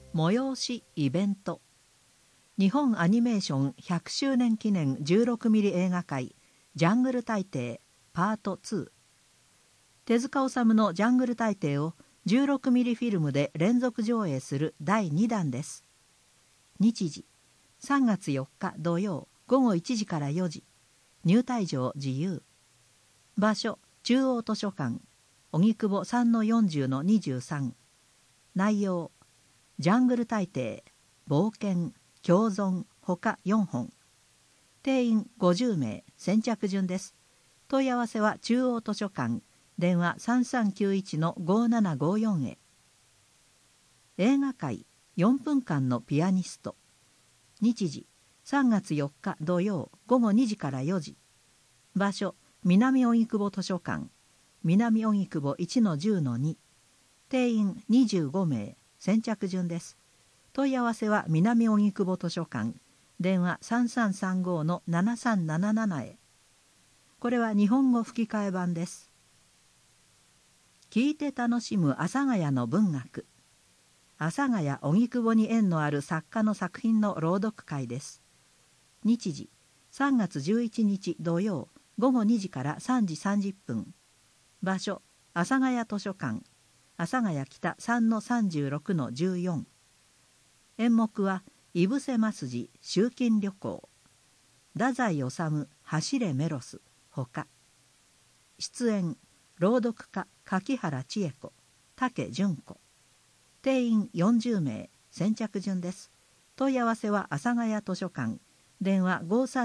催しイベント。日本アニメーション100周年記念16ミリ映画会ジャングル大帝パート2。手塚治虫のジャングル大帝を16ミリフィルムで連続上映する第2弾です。日時3月4日土曜午後1時から4時。入退場自由。場所中央図書館荻窪 3-40-23。内容ジャングル大帝冒険共存ほか4本。定員50名。先着順です。問い合わせは中央図書館電話 3391-5754 へ。映画会4分間のピアニスト。日時3月4日土曜午後2時から4時。場所南荻窪図書館南荻窪 1-10-2。定員25名。先着順です。問い合わせは南荻窪図書館電話 3335-7377 へ。これは日本語吹き替え版です。聞いて楽しむ阿佐ヶ谷の文学。阿佐ヶ谷荻窪に縁のある作家の作品の朗読会です。日時3月11日土曜午後2時から3時30分。場所阿佐ヶ谷図書館阿佐ヶ谷北 3-36-14。演目は井伏鱒二集金旅行太宰治走れメロスほか。出演朗読家柿原千恵子武淳子。定員40名。先着順です。問い合わせは阿佐ヶ谷図書館電話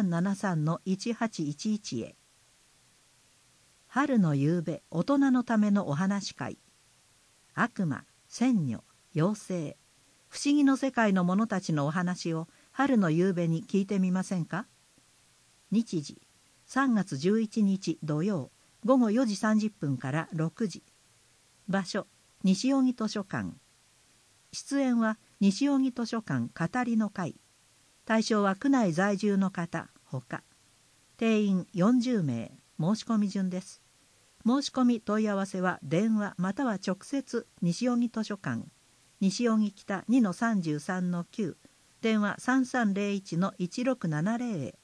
5373-1811 へ。春の夕べ大人のためのお話会。悪魔、仙女、妖精、不思議の世界の者たちのお話を春の夕べに聞いてみませんか。日時3月11日土曜午後4時30分から6時。場所西荻図書館。出演は西荻図書館語りの会。対象は区内在住の方ほか。定員40名。申し込み順です。申し込み問い合わせは電話または直接西荻図書館西荻北 2-33-9 電話 3301-1670 へ。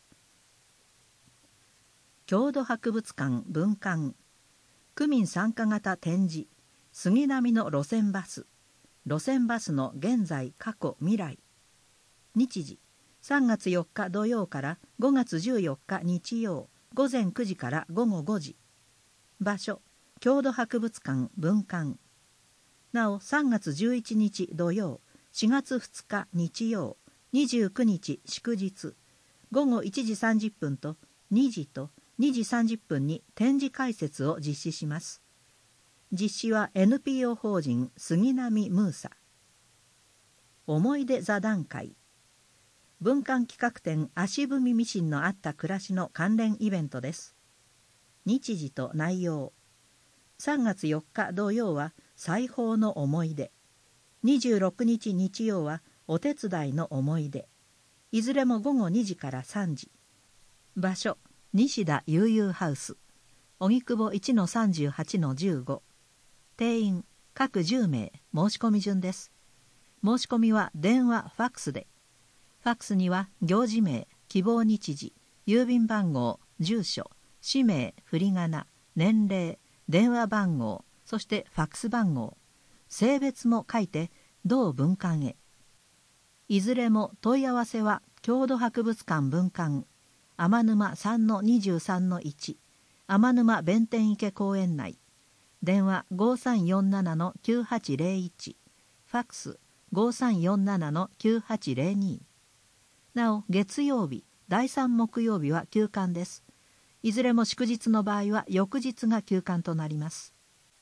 郷土博物館文館区民参加型展示杉並の路線バスの現在過去未来。日時3月4日土曜から5月14日日曜午前9時から午後5時。場所郷土博物館文館。なお3月11日土曜4月2日日曜29日祝日午後1時30分と2時と2時30分に展示開設を実施します。実施は NPO 法人杉並ムーサ。思い出座談会。文館企画展足踏みミシンのあった暮らしの関連イベントです。日時と内容3月4日土曜は裁縫の思い出26日日曜はお手伝いの思い出いずれも午後2時から3時。場所西田悠々ハウス荻窪 1-38-15。定員各10名。申し込み順です。申し込みは電話ファックスで。ファックスには行事名希望日時郵便番号住所氏名振り仮名年齢電話番号そしてファックス番号性別も書いて同文館へ。いずれも問い合わせは郷土博物館文館天沼 3-23-1 天沼弁天池公園内電話 5347-9801 ファックス 5347-9802。なお月曜日第3木曜日は休館です。いずれも祝日の場合は翌日が休館となります。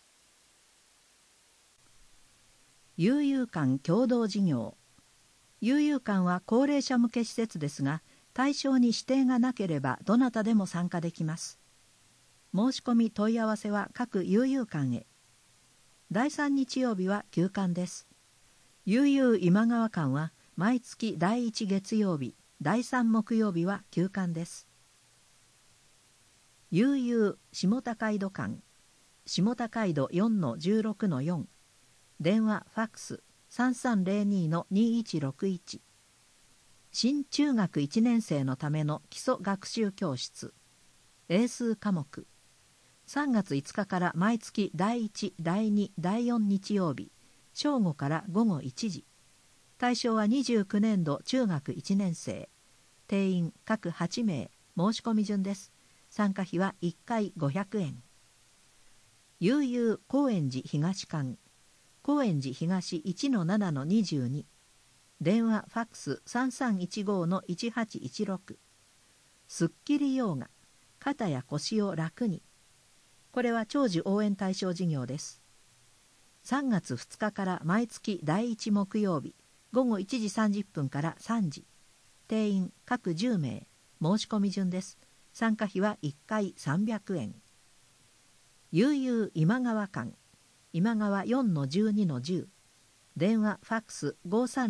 悠々館共同事業。悠々館は高齢者向け施設ですが対象に指定がなければどなたでも参加できます。申し込み問い合わせは各悠々館へ。第3日曜日は休館です。悠々今川館は毎月第1月曜日第3木曜日は休館です。悠々下高井戸館下高井戸 4-16-4 電話ファックス 3302-2161。新中学1年生のための基礎学習教室。英数科目。3月5日から毎月第1、第2、第4日曜日、正午から午後1時。対象は29年度中学1年生。定員各8名。申し込み順です。参加費は1回500円。悠々高円寺東館。高円寺東 1-7-22。電話ファックス 3315-1816。すっきりヨーガ。肩や腰を楽に。これは長寿応援対象事業です。3月2日から毎月第1木曜日、午後1時30分から3時。定員各10名。申し込み順です。参加費は1回300円。悠々今川館。今川 4-12-10。電話ファックス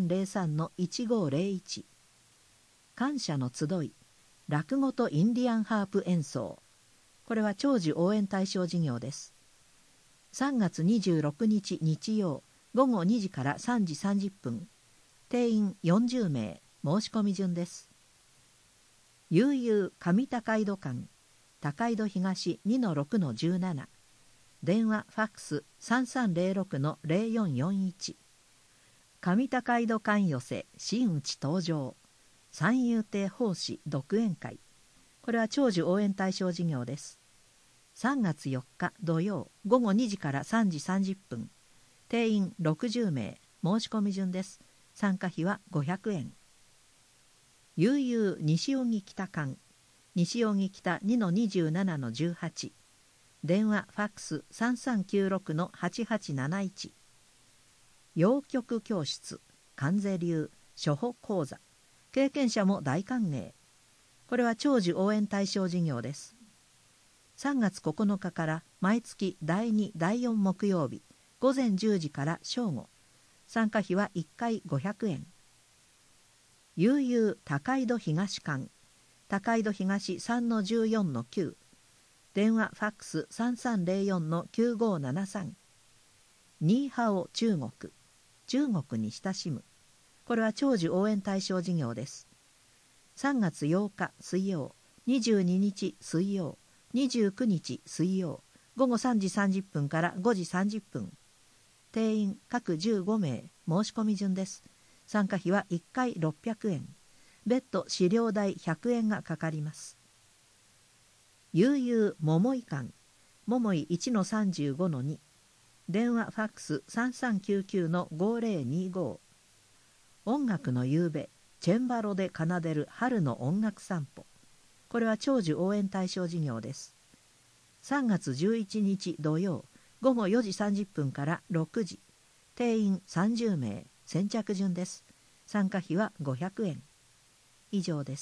5303-1501。感謝の集い。落語とインディアンハープ演奏。これは長寿応援対象事業です。3月26日日曜、午後2時から3時30分。定員40名。申し込み順です。悠々上高井戸館。高井戸東 2-6-17。電話ファックス 3306-0441。上高井戸館寄せ真打ち登場。三遊亭法師独演会。これは長寿応援対象事業です。3月4日土曜午後2時から3時30分。定員60名。申し込み順です。参加費は500円。悠々西荻北館。西荻北 2-27-18。電話ファックス 3396-8871。洋曲教室。観世流初歩講座。経験者も大歓迎。これは長寿応援対象事業です。3月9日から毎月第2、第4木曜日、午前10時から正午。参加費は1回500円。悠々高井戸東館。高井戸東 3-14-9。電話ファックス 3304-9573。ニーハオ中国。中国に親しむ。これは長寿応援対象事業です。3月8日水曜、22日水曜、29日水曜、午後3時30分から5時30分。定員各15名。申し込み順です。参加費は1回600円。別途資料代100円がかかります。悠々桃井館。桃井 1-35-2。電話ファックス 3399-5025。音楽の夕べ、チェンバロで奏でる春の音楽散歩。これは長寿応援対象事業です。3月11日土曜、午後4時30分から6時。定員30名。先着順です。参加費は500円。以上です。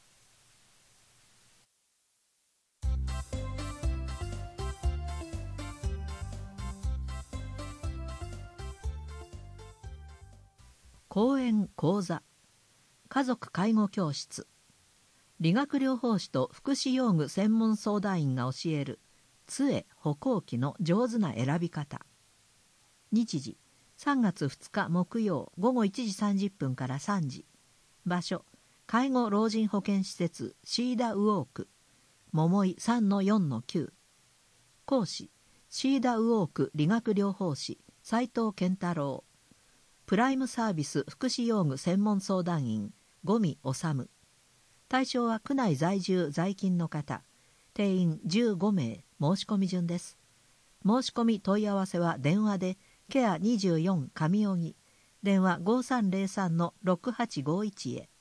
講演講座。家族介護教室。理学療法士と福祉用具専門相談員が教える杖歩行器の上手な選び方。日時3月2日木曜午後1時30分から3時。場所介護老人保健施設シーダウォーク。桃井 3-4-9。講師シーダウォーク理学療法士斉藤健太郎。プライムサービス福祉用具専門相談員五味治。対象は区内在住在勤の方。定員15名。申し込み順です。申し込み問い合わせは電話でケア24上荻。電話 5303-6851 へ。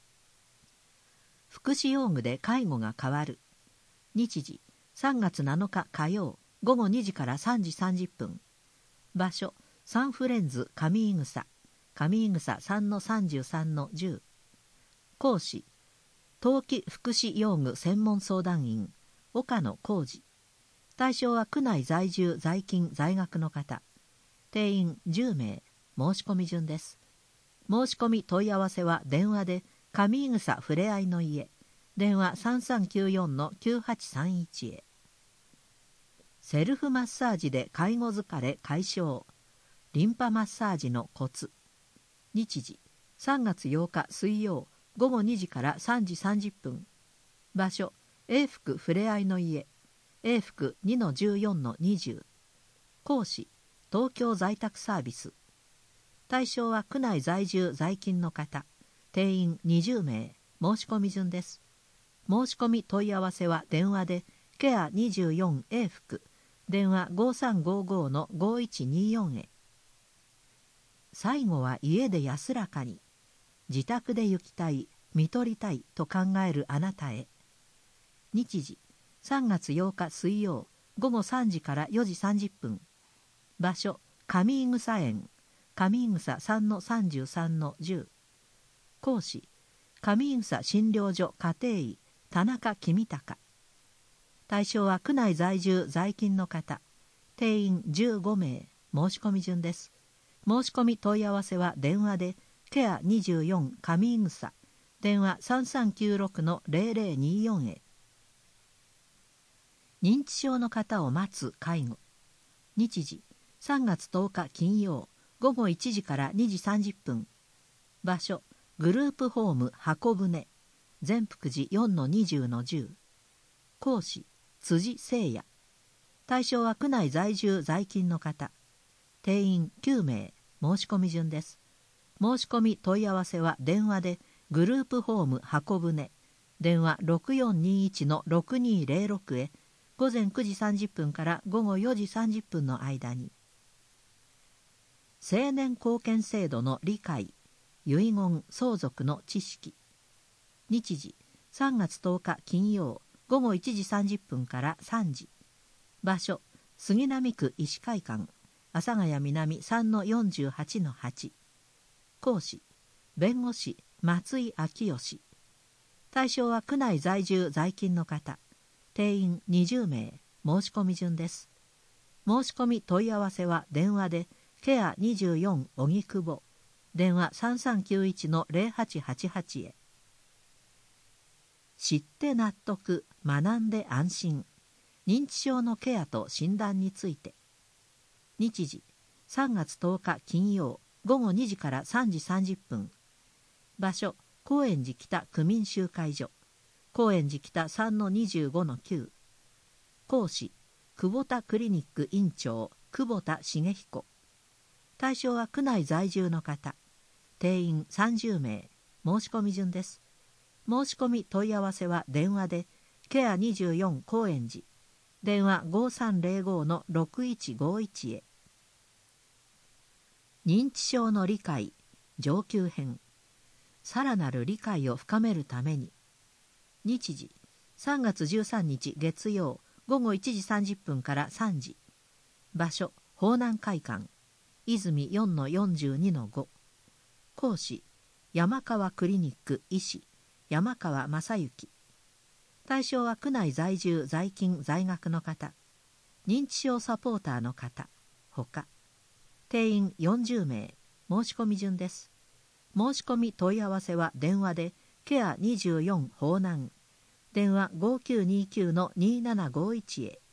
福祉用具で介護が変わる。日時3月7日火曜午後2時から3時30分。場所サンフレンズ上井草。上井草 3-33-10。講師冬季福祉用具専門相談員岡野浩二。対象は区内在住在勤在学の方。定員10名。申し込み順です。申し込み問い合わせは電話で上井草ふれあいの家。電話 3394-9831 へ。セルフマッサージで介護疲れ解消。 リンパマッサージのコツ。日時3月8日水曜午後2時から3時30分。場所永福ふれあいの家、永福 2-14-20。講師東京在宅サービス。対象は区内在住在勤の方。定員20名。申し込み順です。申し込み問い合わせは電話でケア24永福、電話 5355-5124 へ。最後は家で安らかに、自宅で行きたい、看取りたいと考えるあなたへ。日時3月8日水曜午後3時から4時30分。場所上井草園、上井草 3-33-10。講師上井草診療所家庭医田中公隆。対象は区内在住在勤の方。定員15名。申し込み順です。申し込み問い合わせは電話でケア24上井草、電話 3396-0024 へ。認知症の方を待つ介護。日時3月10日金曜午後1時から2時30分。場所グループホーム箱舟、善福寺 4-20-10。講師辻誠也。対象は区内在住在勤の方。定員9名。申し込み順です。申し込み問い合わせは電話でグループホーム箱舟、電話 6421-6206 へ午前9時30分から午後4時30分の間に。成年後見制度の理解、遺言相続の知識。日時3月10日金曜午後1時30分から3時。場所杉並区医師会館、阿佐ヶ谷南 3-48-8。講師弁護士松井昭義。対象は区内在住在勤の方。定員20名。申し込み順です。申し込み問い合わせは電話でケア24荻窪、電話 3391-0888 へ。知って納得、学んで安心。認知症のケアと診断について。日時3月10日金曜午後2時から3時30分。場所高円寺北区民集会所、高円寺北 3-25-9。講師久保田クリニック院長久保田茂彦。対象は区内在住の方。定員30名。申し込み順です。申し込み問い合わせは電話でケア24高円寺、電話 5305-6151 へ。認知症の理解上級編。さらなる理解を深めるために。日時3月13日月曜午後1時30分から3時。場所方南会館、泉 4-42-5。講師山川クリニック医師山川正幸。対象は区内在住在勤在学の方、認知症サポーターの方ほか。定員40名。申し込み順です。申し込み問い合わせは電話でケア24方南、電話 5929-2751 へ。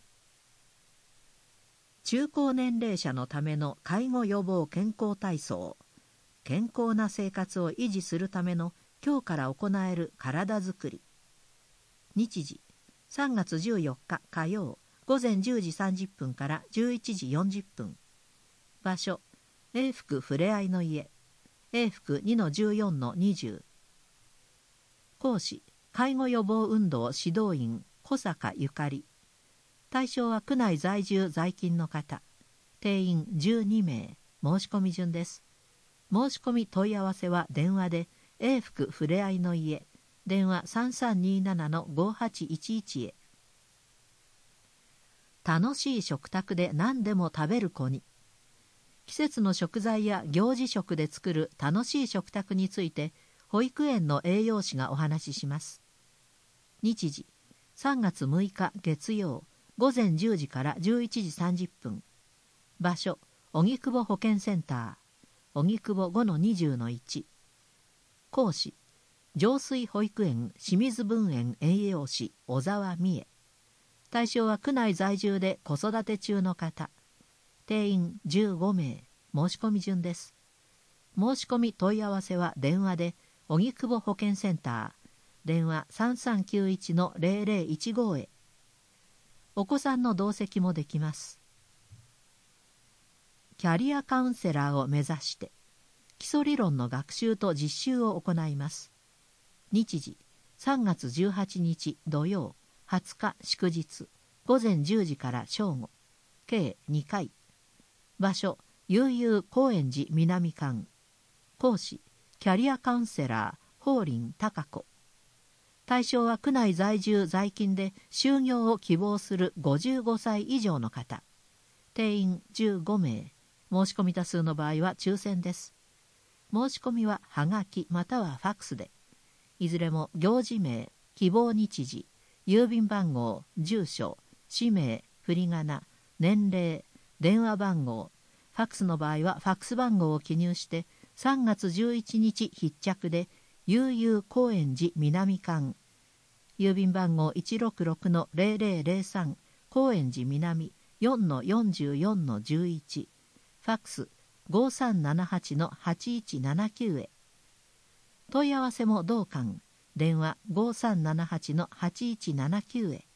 中高年齢者のための介護予防健康体操。健康な生活を維持するための今日から行える体づくり。日時3月14日火曜午前10時30分から11時40分。場所永福ふれあいの家、永福 2-14-20。講師介護予防運動指導員小坂ゆかり。対象は区内在住在勤の方。定員12名。申し込み順です。申し込み問い合わせは電話で永福ふれあいの家、電話 3327-5811 へ。楽しい食卓で何でも食べる子に。季節の食材や行事食で作る楽しい食卓について保育園の栄養士がお話しします。日時3月6日月曜午前10時から11時30分。場所荻窪保健センター、荻窪 5-20-1。講師上水保育園清水分園栄養士小沢美恵。対象は区内在住で子育て中の方。定員15名。 申し込み順です。申し込み問い合わせは電話で荻窪保健センター電話 3391-0015 へ。お子さんの同席もできます。キャリアカウンセラーを目指して基礎理論の学習と実習を行います。日時3月18日土曜、20日祝日、午前10時から正午、計2回。場所、悠々高円寺南館。講師、キャリアカウンセラー、法林貴子。対象は区内在住在勤で就業を希望する55歳以上の方。定員15名。申し込み多数の場合は抽選です。申し込みははがきまたはファックスで。いずれも行事名、希望日時、郵便番号、住所、氏名、振り仮名、年齢、電話番号、ファックスの場合はファックス番号を記入して3月11日必着で悠々高円寺南館、郵便番号 166-0003 高円寺南 4-44-11、ファックス 5378-8179 へ。問い合わせも同館、電話 5378-8179 へ。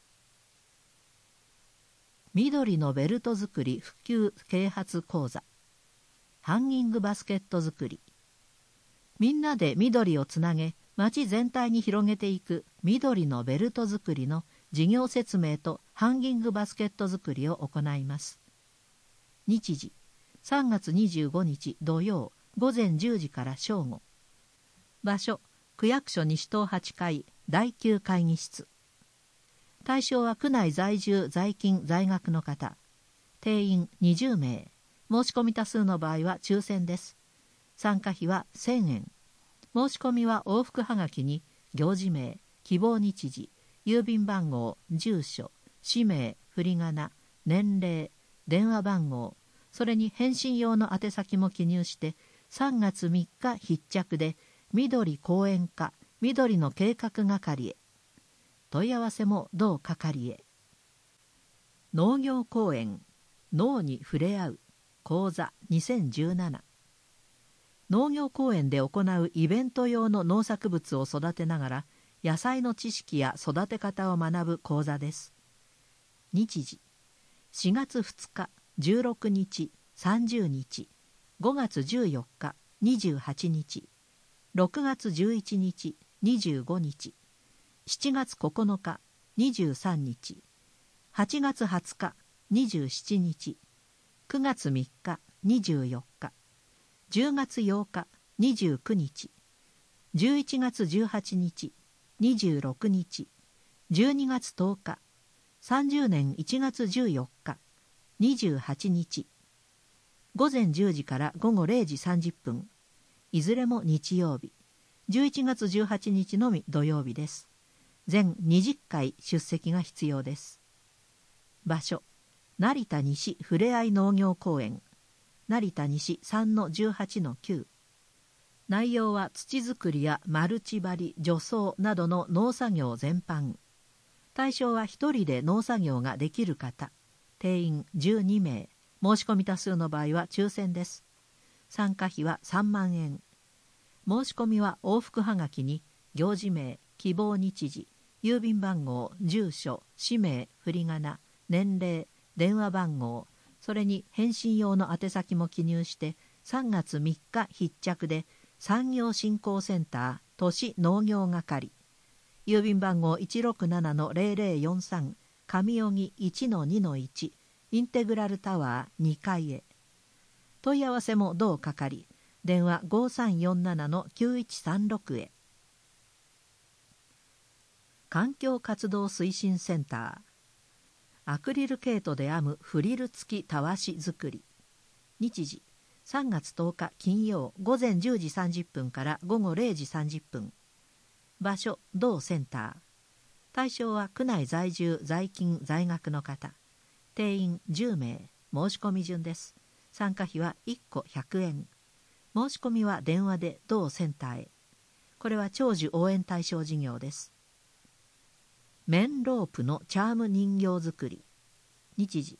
緑のベルト作り普及啓発講座。ハンギングバスケット作り。みんなで緑をつなげ、町全体に広げていく緑のベルト作りの事業説明とハンギングバスケット作りを行います。日時3月25日土曜午前10時から正午。場所、区役所西棟8階第9会議室。対象は区内在住在勤在学の方。定員20名。申し込み多数の場合は抽選です。参加費は1000円。申し込みは往復はがきに行事名、希望日時、郵便番号、住所、氏名、振り仮名、年齢、電話番号、それに返信用の宛先も記入して3月3日必着で緑公園課緑の計画係へ。問い合わせも同係へ。農業公園農に触れ合う講座2017。農業公園で行うイベント用の農作物を育てながら野菜の知識や育て方を学ぶ講座です。日時4月2日16日30日、5月14日28日、6月11日25日、7月9日23日、8月20日27日、9月3日24日、10月8日29日、11月18日26日、12月10日、30年1月14日、28日。午前10時から午後0時30分。いずれも日曜日。11月18日のみ土曜日です。全20回出席が必要です。場所、成田西ふれあい農業公園。成田西 3-18-9。内容は土作りやマルチ張り、除草などの農作業全般。対象は一人で農作業ができる方。定員12名。申し込み多数の場合は抽選です。参加費は3万円。申し込みは往復はがきに行事名、希望日時、郵便番号、住所、氏名、振り仮名、年齢、電話番号、それに返信用の宛先も記入して3月3日必着で産業振興センター都市農業係、郵便番号 167-0043 上荻 1-2-1 インテグラルタワー2階へ。問い合わせも同係、電話 5347-9136 へ。環境活動推進センター。アクリル毛糸で編むフリル付きたわし作り。日時3月10日金曜午前10時30分から午後0時30分。場所同センター。対象は区内在住在勤在学の方。定員10名。申し込み順です。参加費は1個100円。申し込みは電話で同センターへ。これは長寿応援対象事業です。綿ロープのチャーム人形作り。日時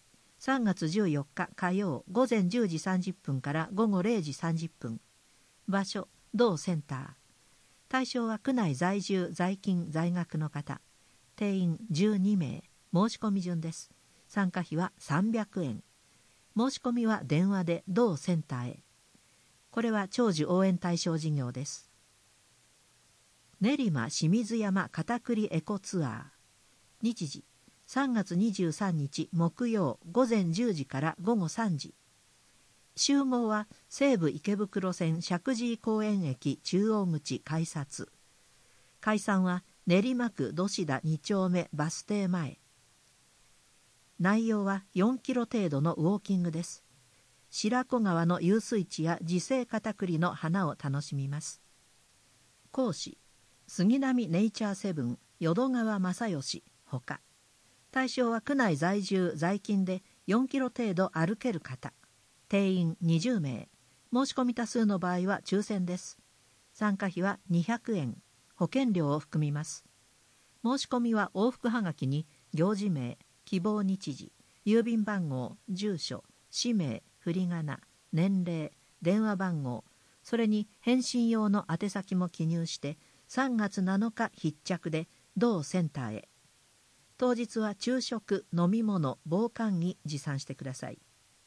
3月14日火曜午前10時30分から午後0時30分。場所、同センター。対象は区内在住在勤在学の方。定員12名。申し込み順です。参加費は300円。申し込みは電話で同センターへ。これは長寿応援対象事業です。練馬清水山片栗エコツアー。日時3月23日木曜午前10時から午後3時。集合は西武池袋線石神井公園駅中央口改札。解散は練馬区土師田2丁目バス停前。内容は4キロ程度のウォーキングです。白子川の遊水地や自生片栗の花を楽しみます。講師、杉並ネイチャーセブン淀川正義ほか。対象は区内在住在勤で4キロ程度歩ける方。定員20名。申し込み多数の場合は抽選です。参加費は200円。保険料を含みます。申し込みは往復はがきに行事名、希望日時、郵便番号、住所、氏名、振り仮名、年齢、電話番号、それに返信用の宛先も記入して3月7日必着で同センターへ。当日は昼食、飲み物、防寒着持参してください。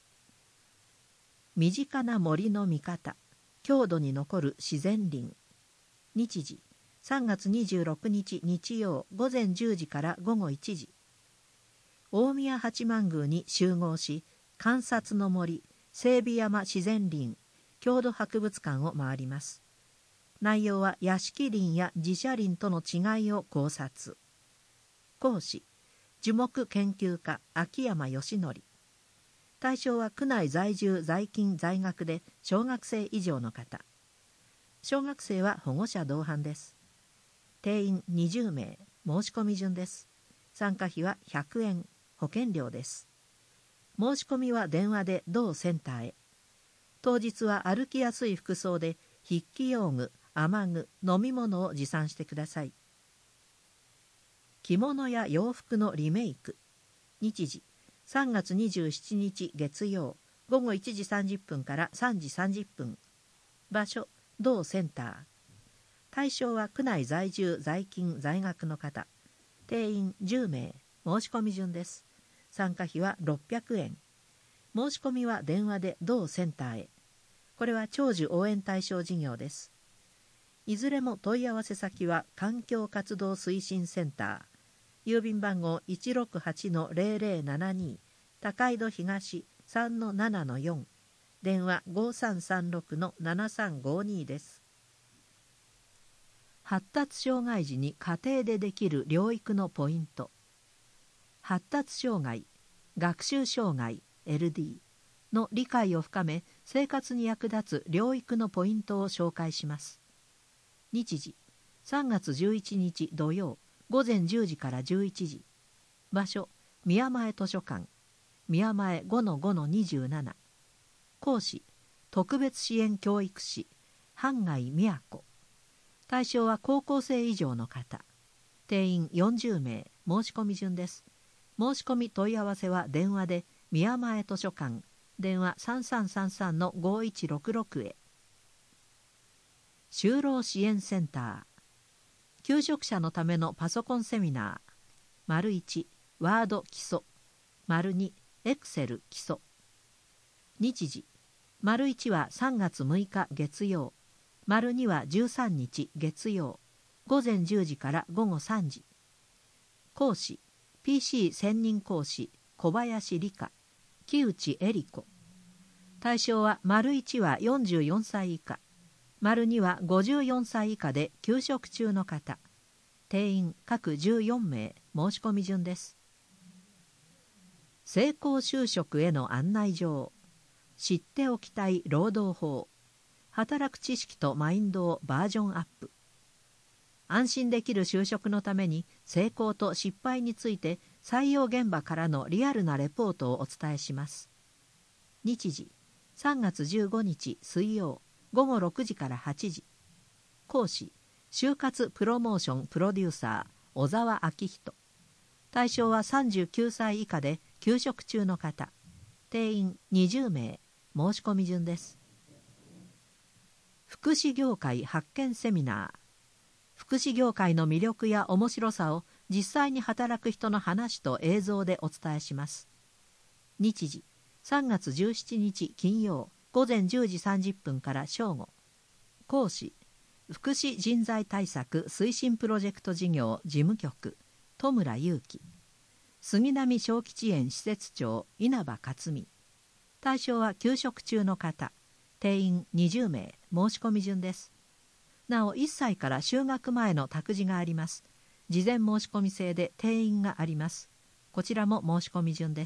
身近な森の見方、郷土に残る自然林。日時3月26日日曜午前10時から午後1時。大宮八幡宮に集合し、観察の森、整備山自然林、郷土博物館を回ります。内容は屋敷林や自社林との違いを考察。講師、樹木研究家秋山義則。対象は区内在住在勤在学で小学生以上の方。小学生は保護者同伴です。定員20名。申し込み順です。参加費は100円。保険料です。申し込みは電話で同センターへ。当日は歩きやすい服装で筆記用具、雨具、飲み物を持参してください。着物や洋服のリメイク。日時3月27日月曜午後1時30分から3時30分。場所、同センター。対象は区内在住在勤在学の方。定員10名。申し込み順です。参加費は600円。申し込みは電話で同センターへ。これは長寿応援対象事業です。いずれも問い合わせ先は環境活動推進センター。郵便番号 168-0072 高井戸東 3-7-4。電話 5336-7352 です。発達障害時に家庭でできる療育のポイント。発達障害、学習障害 LD の理解を深め生活に役立つ療育のポイントを紹介します。日時3月11日土曜午前10時から11時。場所、宮前図書館、宮前 5-5-27。講師、特別支援教育士半谷美子。対象は高校生以上の方。定員40名。申し込み順です。申し込み問い合わせは電話で宮前図書館、電話 3333-5166 へ。就労支援センター。求職者のためのパソコンセミナー。1、ワード基礎。2、エクセル基礎。日時。1は3月6日月曜。2は13日月曜。午前10時から午後3時。講師、PC 専任講師、小林理香、木内恵里子。対象は1は44歳以下。2は54歳以下で休職中の方。定員各14名。申し込み順です。成功就職への案内状。知っておきたい労働法。働く知識とマインドをバージョンアップ。安心できる就職のために成功と失敗について採用現場からのリアルなレポートをお伝えします。日時3月15日水曜午後6時から8時。講師、就活プロモーションプロデューサー小沢明人。対象は39歳以下で休職中の方。 定員20名、申し込み順です。福祉業界発見セミナー。福祉業界の魅力や面白さを実際に働く人の話と映像でお伝えします。日時3月17日金曜午前10時30分から正午。講師福祉人材対策推進プロジェクト事業事務局戸村祐樹。杉並小吉園施設長稲葉克美。対象は休職中の方。定員20名、申し込み順です。なお1歳から就学前の託児があります。事前申し込み制で定員があります。こちらも申し込み順です。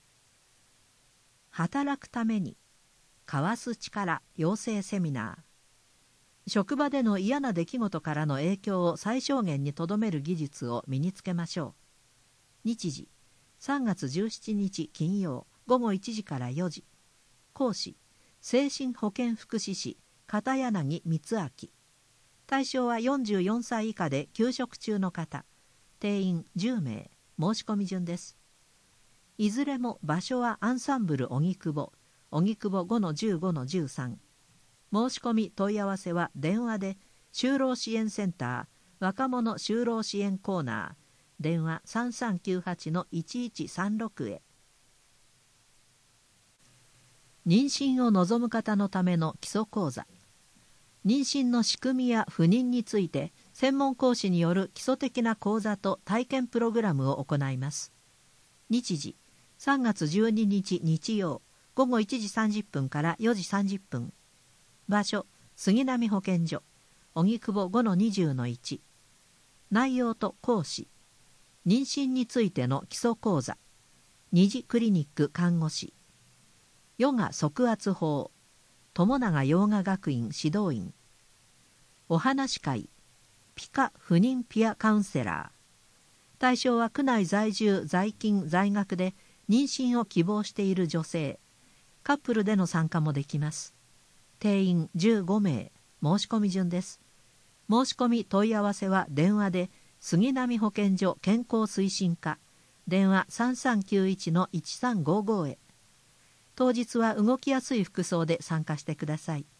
働くために交わす力養成セミナー。職場での嫌な出来事からの影響を最小限にとどめる技術を身につけましょう。日時3月17日金曜午後1時から4時。講師精神保健福祉士片柳光明。対象は44歳以下で休職中の方。定員10名、申し込み順です。いずれも場所はアンサンブル荻窪 5-15-13。申し込み問い合わせは電話で就労支援センター若者就労支援コーナー電話 3398-1136 へ。妊娠を望む方のための基礎講座。妊娠の仕組みや不妊について専門講師による基礎的な講座と体験プログラムを行います。日時3月12日日曜午後1時30分から4時30分。場所杉並保健所荻窪 5-20-1。内容と講師妊娠についての基礎講座。二次クリニック看護師ヨガ測圧法友永ヨーガ学院指導員。お話会ピカ不妊ピアカウンセラー。対象は区内在住在勤在学で妊娠を希望している女性。カップルでの参加もできます。定員15名、申し込み順です。申し込み問い合わせは電話で杉並保健所健康推進課電話 3391-1355 へ。当日は動きやすい服装で参加してください。